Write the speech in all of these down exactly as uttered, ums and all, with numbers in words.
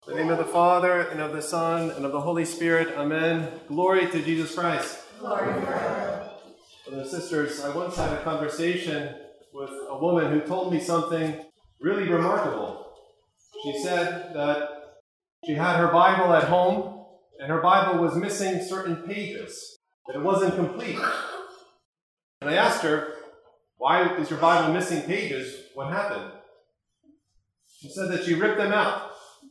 In the name of the Father, and of the Son, and of the Holy Spirit, amen. Glory to Jesus Christ. Glory to God. Brothers and sisters, I once had a conversation with a woman who told me something really remarkable. She said that she had her Bible at home, and her Bible was missing certain pages, that it wasn't complete. And I asked her, why is your Bible missing pages? What happened? She said that she ripped them out.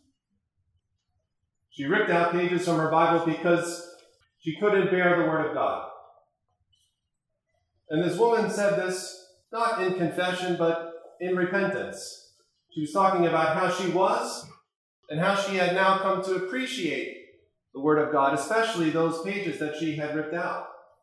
She ripped out pages from her Bible because she couldn't bear the Word of God. And this woman said this not in confession, but in repentance. She was talking about how she was and how she had now come to appreciate the Word of God, especially those pages that she had ripped out.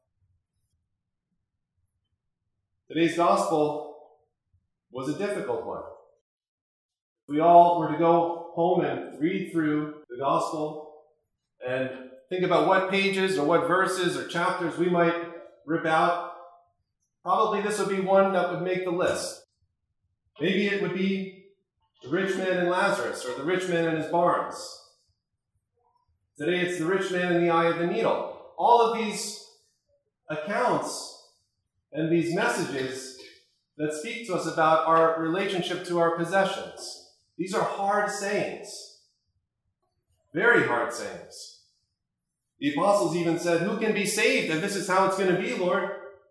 Today's gospel was a difficult one. If we all were to go home and read through the gospel and think about what pages or what verses or chapters we might rip out, probably this would be one that would make the list. Maybe it would be the rich man and Lazarus, or the rich man and his barns. Today it's the rich man in the eye of the needle. All of these accounts and these messages that speak to us about our relationship to our possessions. These are hard sayings. Very hard sayings. The apostles even said, who can be saved if this is how it's going to be, Lord?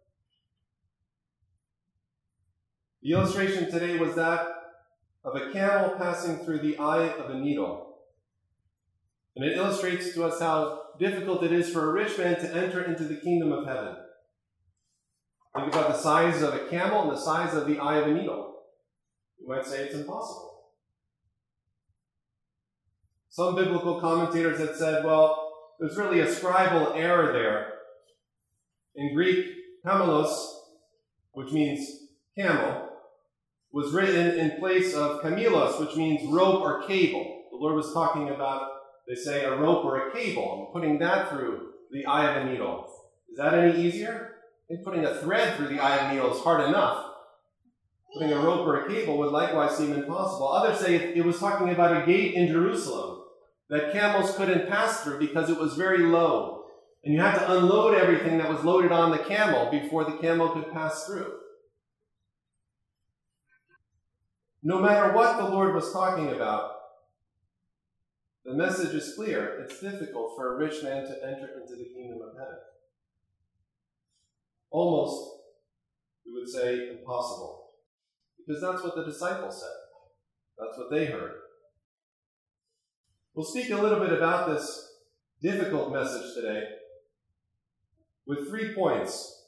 The illustration today was that of a camel passing through the eye of a needle. And it illustrates to us how difficult it is for a rich man to enter into the kingdom of heaven. Think about the size of a camel and the size of the eye of a needle. You might say it's impossible. Some biblical commentators had said, well, there's really a scribal error there. In Greek, kamelos, which means camel, was written in place of kamelos, which means rope or cable. The Lord was talking about, they say, a rope or a cable, and putting that through the eye of a needle. Is that any easier? I think putting a thread through the eye of a needle is hard enough. Putting a rope or a cable would likewise seem impossible. Others say it was talking about a gate in Jerusalem that camels couldn't pass through because it was very low. And you had to unload everything that was loaded on the camel before the camel could pass through. No matter what the Lord was talking about, the message is clear. It's difficult for a rich man to enter into the kingdom of heaven. Almost, we would say, impossible. Because that's what the disciples said. That's what they heard. We'll speak a little bit about this difficult message today with three points.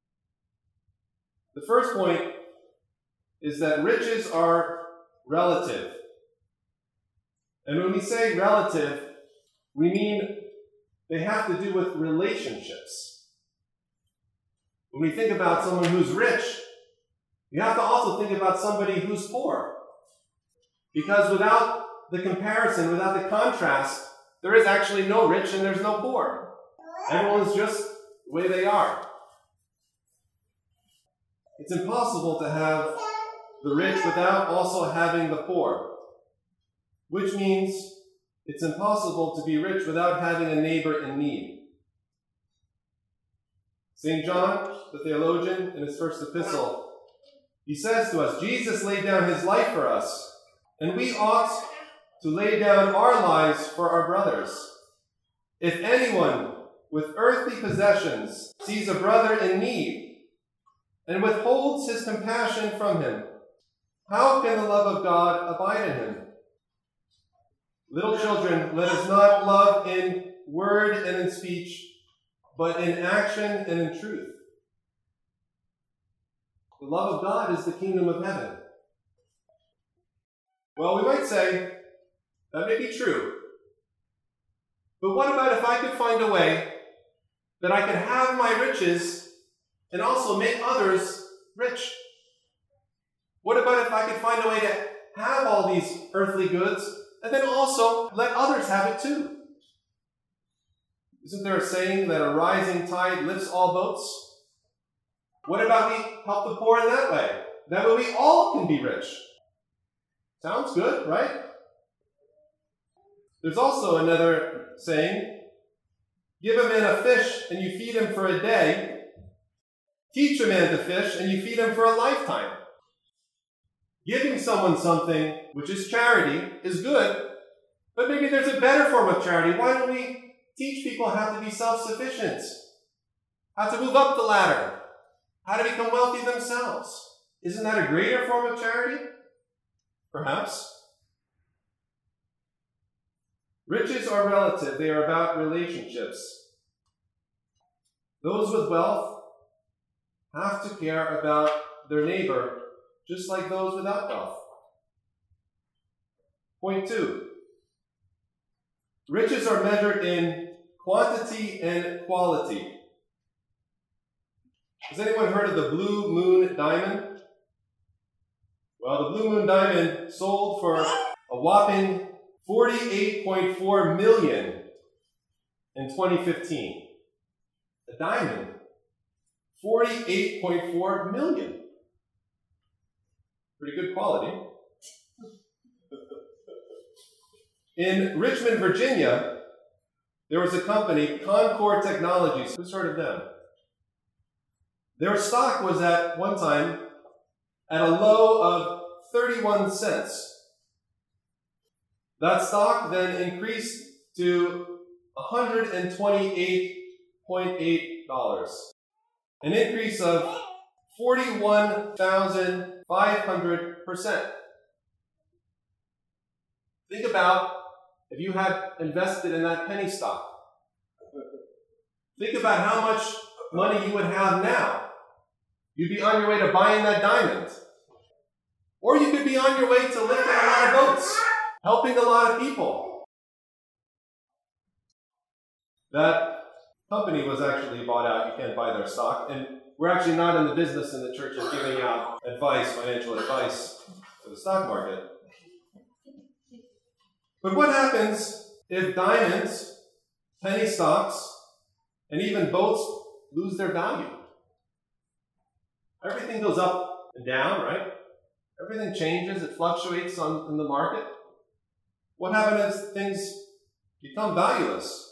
The first point is that riches are relative. And when we say relative, we mean they have to do with relationships. When we think about someone who's rich, you have to also think about somebody who's poor. Because without the comparison, without the contrast, there is actually no rich and there's no poor. Everyone's just the way they are. It's impossible to have the rich without also having the poor, which means it's impossible to be rich without having a neighbor in need. Saint John, the theologian, in his first epistle, he says to us, Jesus laid down his life for us, and we ought to lay down our lives for our brothers. If anyone with earthly possessions sees a brother in need and withholds his compassion from him, how can the love of God abide in him? Little children, let us not love in word and in speech, but in action and in truth. The love of God is the kingdom of heaven. Well, we might say, that may be true. But what about if I could find a way that I could have my riches and also make others rich? What about if I could find a way to have all these earthly goods and then also let others have it too? Isn't there a saying that a rising tide lifts all boats? What about we help the poor in that way? That way we all can be rich. Sounds good, right? There's also another saying, give a man a fish and you feed him for a day. Teach a man to fish and you feed him for a lifetime. Giving someone something, which is charity, is good, but maybe there's a better form of charity. Why don't we teach people how to be self-sufficient, how to move up the ladder, how to become wealthy themselves? Isn't that a greater form of charity? Perhaps. Riches are relative. They are about relationships. Those with wealth have to care about their neighbor just like those without wealth. Point two. Riches are measured in quantity and quality. Has anyone heard of the Blue Moon Diamond? Well, the Blue Moon Diamond sold for a whopping forty-eight point four million dollars in twenty fifteen. A diamond, forty-eight point four million dollars. Pretty good quality. In Richmond, Virginia, there was a company, Concord Technologies. Who's heard of them? Their stock was at one time at a low of thirty-one cents. That stock then increased to one hundred twenty-eight point eight dollars, an increase of forty-one thousand five hundred percent. Think about if you had invested in that penny stock. Think about how much money you would have now. You'd be on your way to buying that diamond. Or you could be on your way to lifting a lot of boats, helping a lot of people. That company was actually bought out. You can't buy their stock. And we're actually not in the business in the church of giving out advice, financial advice for the stock market. But what happens if diamonds, penny stocks, and even boats lose their value? Everything goes up and down, right? Everything changes. It fluctuates on, in the market. What happens if things become valueless?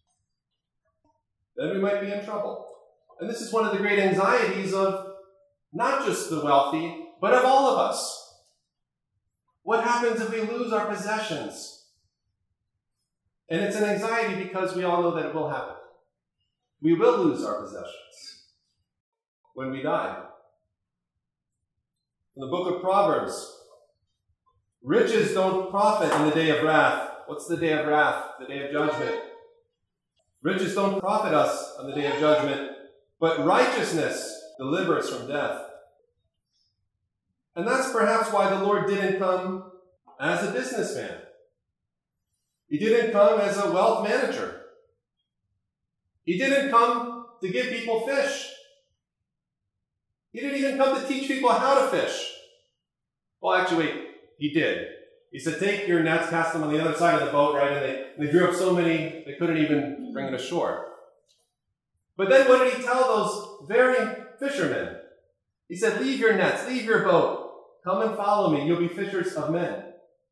Then we might be in trouble. And this is one of the great anxieties of not just the wealthy, but of all of us. What happens if we lose our possessions? And it's an anxiety because we all know that it will happen. We will lose our possessions when we die. In the book of Proverbs, riches don't profit in the day of wrath. What's the day of wrath? The day of judgment. Riches don't profit us on the day of judgment, but righteousness delivers from death. And that's perhaps why the Lord didn't come as a businessman. He didn't come as a wealth manager. He didn't come to give people fish. He didn't even come to teach people how to fish. Well, actually, wait, he did. He said, take your nets, cast them on the other side of the boat, right? And they, they drew up so many, they couldn't even bring it ashore. But then what did he tell those very fishermen? He said, leave your nets, leave your boat. Come and follow me. You'll be fishers of men.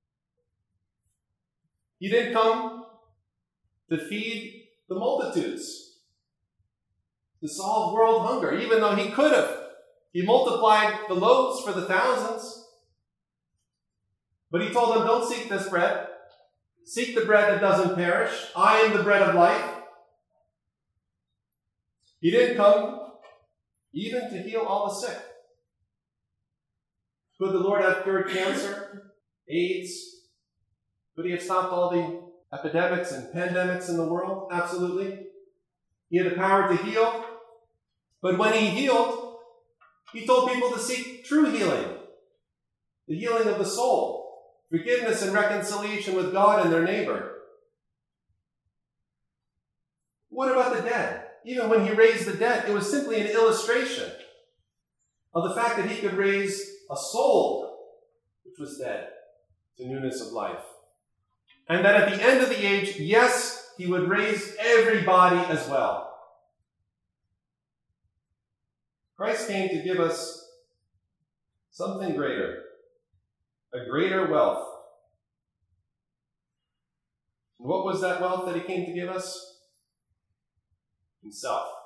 He didn't come to feed the multitudes, to solve world hunger, even though he could have. He multiplied the loaves for the thousands. But he told them, don't seek this bread. Seek the bread that doesn't perish. I am the bread of life. He didn't come even to heal all the sick. Could the Lord have cured cancer, AIDS? Could he have stopped all the epidemics and pandemics in the world? Absolutely. He had the power to heal. But when he healed, he told people to seek true healing. The healing of the soul. Forgiveness and reconciliation with God and their neighbor. What about the dead? Even when he raised the dead, it was simply an illustration of the fact that he could raise a soul which was dead to newness of life. And that at the end of the age, yes, he would raise everybody as well. Christ came to give us something greater, a greater wealth. What was that wealth that he came to give us? Himself.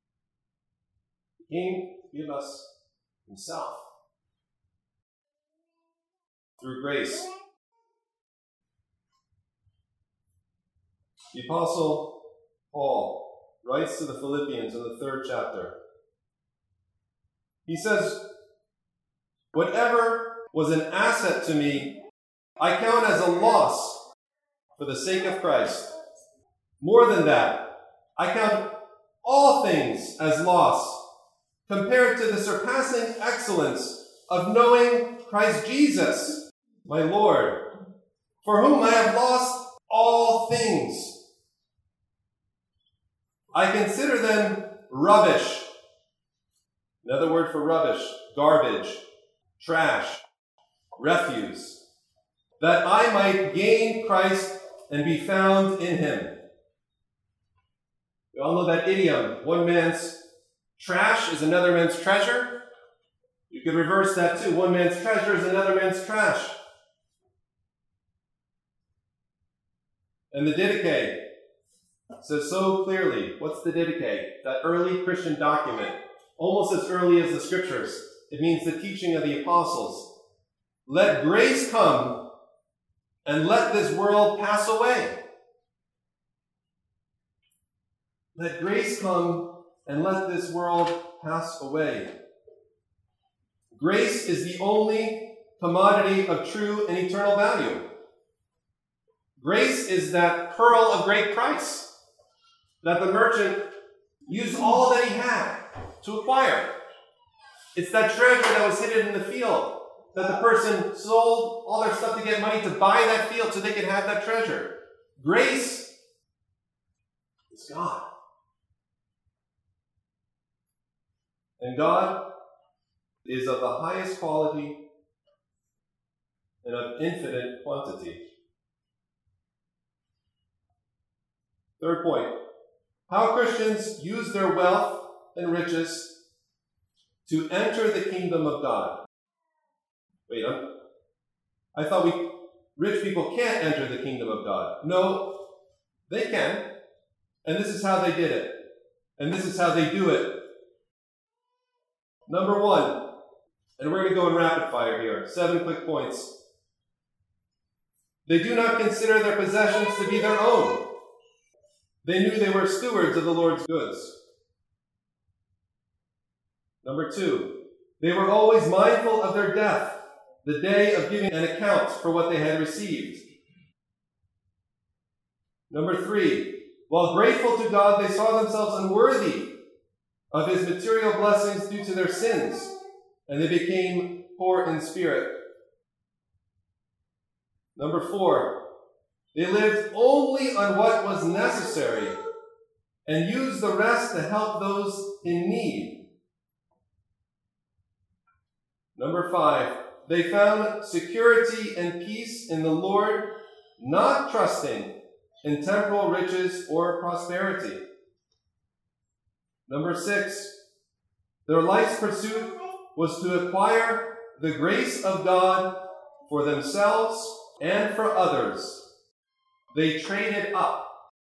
He came to give us himself. Through grace. The Apostle Paul writes to the Philippians in the third chapter. He says, "Whatever was an asset to me, I count as a loss for the sake of Christ. More than that, I count all things as loss compared to the surpassing excellence of knowing Christ Jesus, my Lord, for whom I have lost all things. I consider them rubbish." Another word for rubbish, garbage, trash, refuse. "That I might gain Christ and be found in him." We all know that idiom, one man's trash is another man's treasure. You could reverse that too. One man's treasure is another man's trash. And the Didache says so clearly, what's the Didache? That early Christian document, almost as early as the scriptures. It means the teaching of the apostles. Let grace come and let this world pass away. Let grace come and let this world pass away. Grace is the only commodity of true and eternal value. Grace is that pearl of great price that the merchant used all that he had to acquire. It's that treasure that was hidden in the field, that the person sold all their stuff to get money to buy that field so they could have that treasure. Grace is God. And God is of the highest quality and of infinite quantity. Third point, how Christians use their wealth and riches to enter the kingdom of God. Wait, I'm, I thought we rich people can't enter the kingdom of God. No, they can. And this is how they did it. And this is how they do it. Number one, and we're going to go in rapid fire here, seven quick points. They do not consider their possessions to be their own. They knew they were stewards of the Lord's goods. Number two, they were always mindful of their death, the day of giving an account for what they had received. Number three, while grateful to God, they saw themselves unworthy of his material blessings due to their sins, and they became poor in spirit. Number four, they lived only on what was necessary and used the rest to help those in need. Number five, they found security and peace in the Lord, not trusting in temporal riches or prosperity. Number six, their life's pursuit was to acquire the grace of God for themselves and for others. They traded up.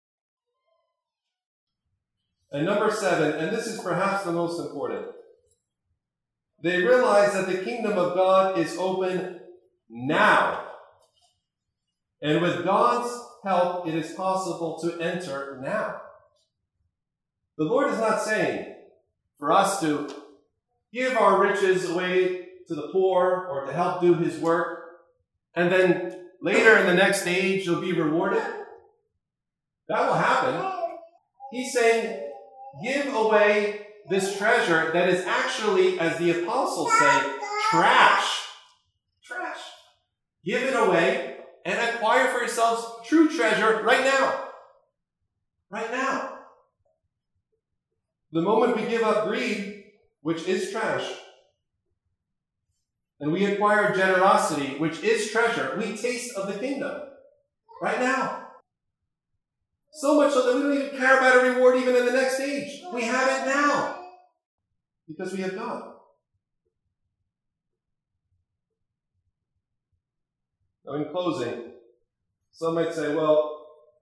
And number seven, and this is perhaps the most important, they realized that the kingdom of God is open now. And with God's help, it is possible to enter now. The Lord is not saying for us to give our riches away to the poor or to help do his work, and then later in the next age you'll be rewarded. That will happen. He's saying, give away this treasure that is actually, as the apostles say, trash. Trash. Give it away and acquire for yourselves true treasure right now. Right now. The moment we give up greed, which is trash, and we acquire generosity, which is treasure, we taste of the kingdom. Right now. So much so that we don't even care about a reward even in the next age. We have it now. Because we have God. Now in closing, some might say, well,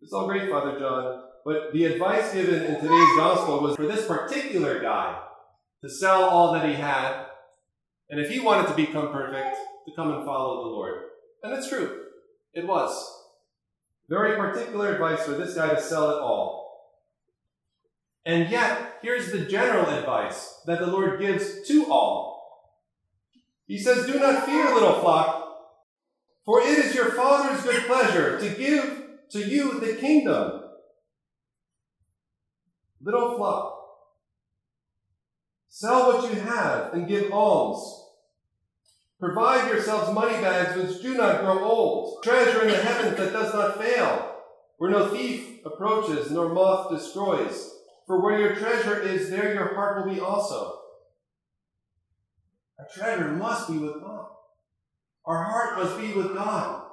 It's all great, Father John, but the advice given in today's gospel was for this particular guy to sell all that he had, and if he wanted to become perfect, to come and follow the Lord. And it's true. It was. Very particular advice for this guy to sell it all. And yet, here's the general advice that the Lord gives to all. He says, "Do not fear, little flock, for it is your Father's good pleasure to give to you the kingdom." Little flock, sell what you have and give alms. Provide yourselves money bags which do not grow old, treasure in the heavens that does not fail, where no thief approaches nor moth destroys. For where your treasure is, there your heart will be also. Our treasure must be with God. Our heart must be with God.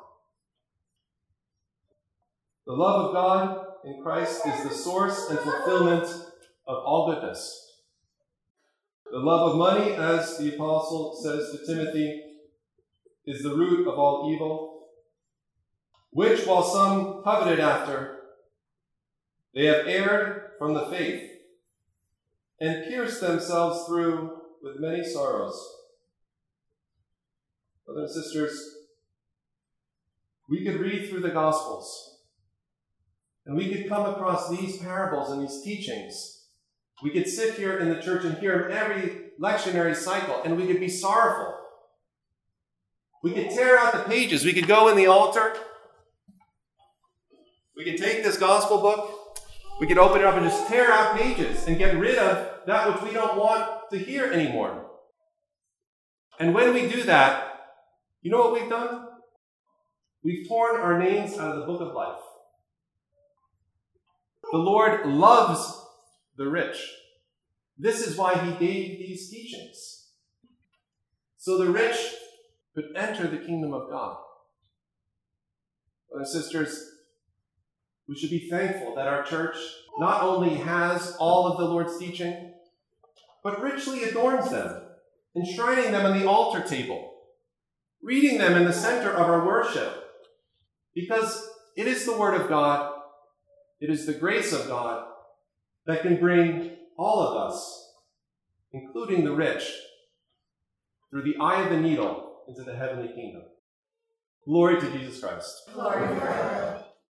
The love of God in Christ is the source and fulfillment of all goodness. The love of money, as the apostle says to Timothy, is the root of all evil, which, while some coveted after, they have erred from the faith and pierced themselves through with many sorrows. Brothers and sisters, we could read through the Gospels, and we could come across these parables and these teachings. We could sit here in the church and hear them every lectionary cycle, and we could be sorrowful. We could tear out the pages. We could go in the altar. We could take this gospel book. We could open it up and just tear out pages and get rid of that which we don't want to hear anymore. And when we do that, you know what we've done? We've torn our names out of the book of life. The Lord loves the rich. This is why he gave these teachings, so the rich could enter the kingdom of God. Brothers and sisters, we should be thankful that our church not only has all of the Lord's teaching, but richly adorns them, enshrining them on the altar table, reading them in the center of our worship, because it is the Word of God, it is the grace of God that can bring all of us, including the rich, through the eye of the needle into the heavenly kingdom. Glory to Jesus Christ. Glory to God.